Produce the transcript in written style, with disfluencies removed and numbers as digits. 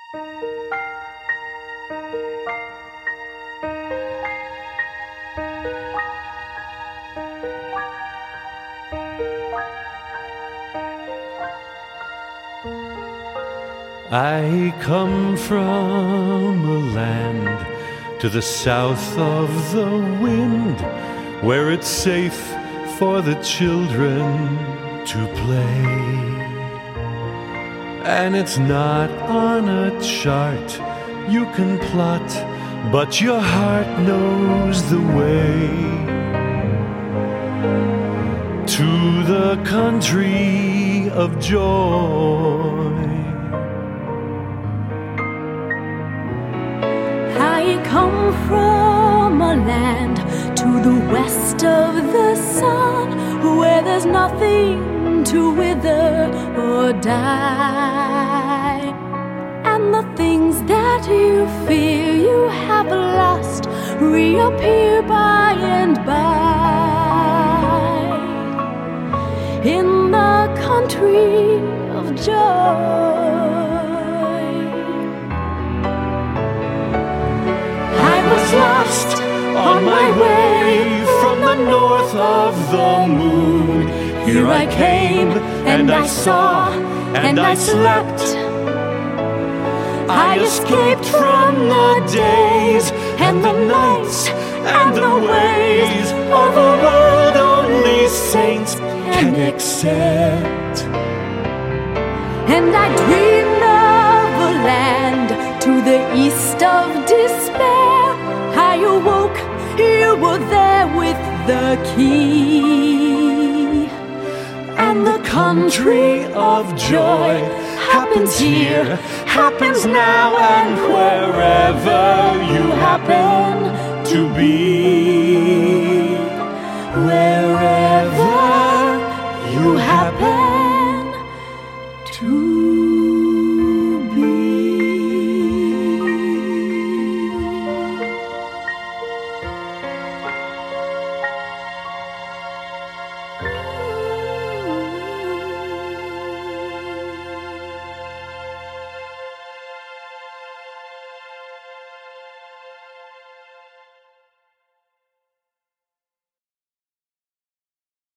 I come from a land to the south of the wind, where it's safe for the children to play. And it's not on a chart you can plot, but your heart knows the way to the country of joy. I come from a land to the west of the sun, where there's nothing to wither or die. And the things that you fear you have lost reappear by and by in the country of joy. Lost on my way from the north of the moon. Here I came and I saw and I slept. I escaped from the days and the nights and the ways of a world only saints can accept. And I dreamed of a land to the east of despair. I awoke, you were there with the key. And the country of joy happens here, happens now, and wherever you happen to be.